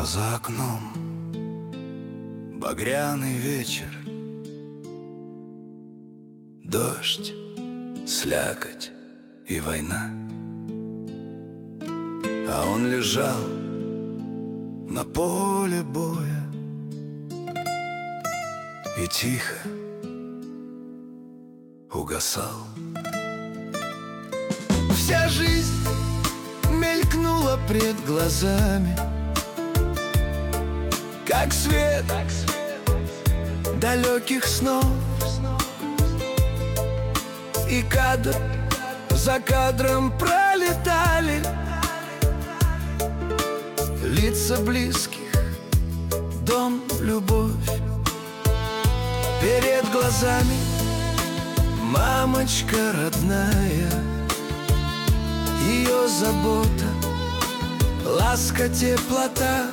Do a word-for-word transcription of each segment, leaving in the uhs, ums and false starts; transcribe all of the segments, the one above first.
А за окном багряный вечер, дождь, слякоть и война. А он лежал на поле боя и тихо угасал. Вся жизнь мелькнула пред глазами, как свет далеких снов. И кадр за кадром пролетали лица близких, дом, любовь. Перед глазами мамочка родная, ее забота, ласка, теплота.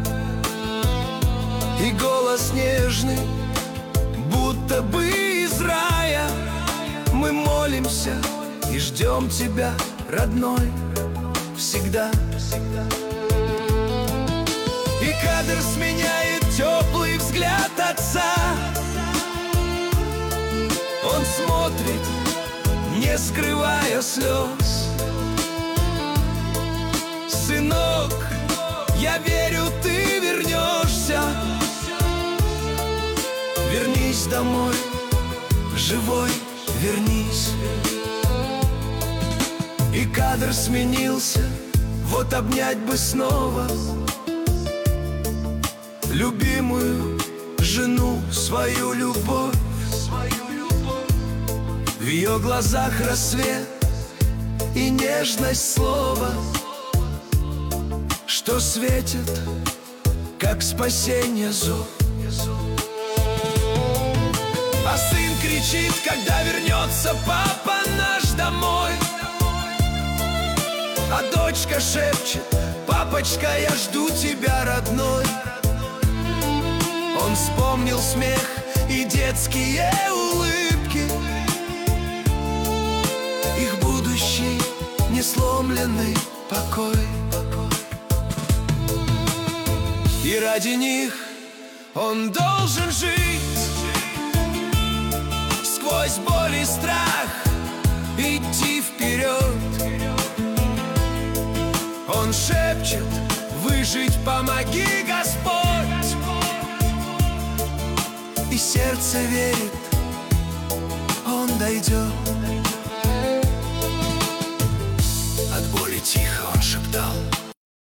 И голос нежный, будто бы из рая: мы молимся и ждем тебя, родной, всегда. И кадр сменяет теплый взгляд отца. Он смотрит, не скрывая слез. Сынок, я верю, ты вернешься. Вернись домой, живой, вернись. И кадр сменился, вот обнять бы снова любимую жену, свою любовь. В ее глазах рассвет и нежность слова, что светит, как спасение зов. А сын кричит, когда вернется папа наш домой. А дочка шепчет: папочка, я жду тебя, родной. Он вспомнил смех и детские улыбки, их будущий несломленный покой. И ради них он должен жить, сквозь боль и страх идти вперед. Он шепчет: выжить помоги, Господь. И сердце верит, он дойдет. От боли тихо он шептал: